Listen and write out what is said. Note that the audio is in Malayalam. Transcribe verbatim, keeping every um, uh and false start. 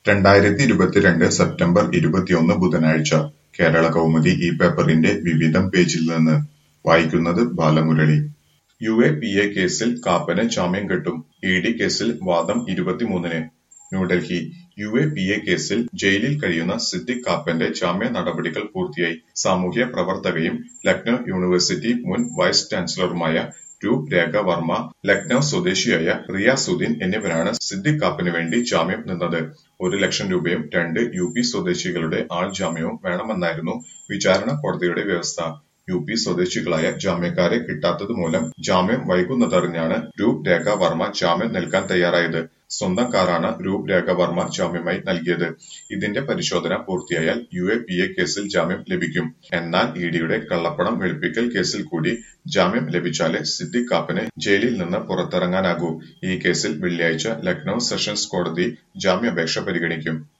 രണ്ടായിരത്തി ഇരുപത്തിരണ്ട് സെപ്റ്റംബർ ഇരുപത്തിയൊന്ന് ബുധനാഴ്ച കേരള കൗമുദി ഈ പേപ്പറിന്റെ വിവിധം പേജിൽ നിന്ന് വായിക്കുന്നത് Balamurali. U A P A കേസിൽ കാപ്പന് ജാമ്യം കിട്ടും. ഇ ഡി കേസിൽ വാദം ഇരുപത്തിമൂന്നിന്. New Delhi U A P A കേസിൽ ജയിലിൽ കഴിയുന്ന സിദ്ദിഖ് കാപ്പന്റെ ജാമ്യ നടപടികൾ പൂർത്തിയായി. സാമൂഹ്യ പ്രവർത്തകയും ലക്നൌ യൂണിവേഴ്സിറ്റി മുൻ വൈസ് ചാൻസലറുമായ രൂപ് രേഖ വർമ്മ, ലക്നൌ സ്വദേശിയായ റിയാസുദ്ദീൻ എന്നിവരാണ് സിദ്ദിഖ് കാപ്പന് വേണ്ടി ജാമ്യം നിന്നത്. ഒരു ലക്ഷം രൂപയും രണ്ട് യു പി സ്വദേശികളുടെ ആൾജാമ്യവും വേണമെന്നായിരുന്നു വിചാരണ കോടതിയുടെ വ്യവസ്ഥ. യു പി സ്വദേശികളായ ജാമ്യക്കാരെ കിട്ടാത്തത് മൂലം ജാമ്യം വൈകുന്നതറിഞ്ഞാണ് രൂപ് രേഖ വർമ്മ ജാമ്യം നൽകാൻ തയ്യാറായത്. സ്വന്തം കാറാണ് രൂപ് രേഖ വർമ്മ ജാമ്യമായി നൽകിയത്. ഇതിന്റെ പരിശോധന പൂർത്തിയായാൽ യു എ പി എ കേസിൽ ജാമ്യം ലഭിക്കും. എന്നാൽ ഇ ഡിയുടെ കള്ളപ്പണം വെളുപ്പിക്കൽ കേസിൽ കൂടി ജാമ്യം ലഭിച്ചാലേ സിദ്ദിഖ് കാപ്പന് ജയിലിൽ നിന്ന് പുറത്തിറങ്ങാനാകൂ. ഈ കേസിൽ വെള്ളിയാഴ്ച ലക്നൌ സെഷൻസ് കോടതി ജാമ്യാപേക്ഷ പരിഗണിക്കും.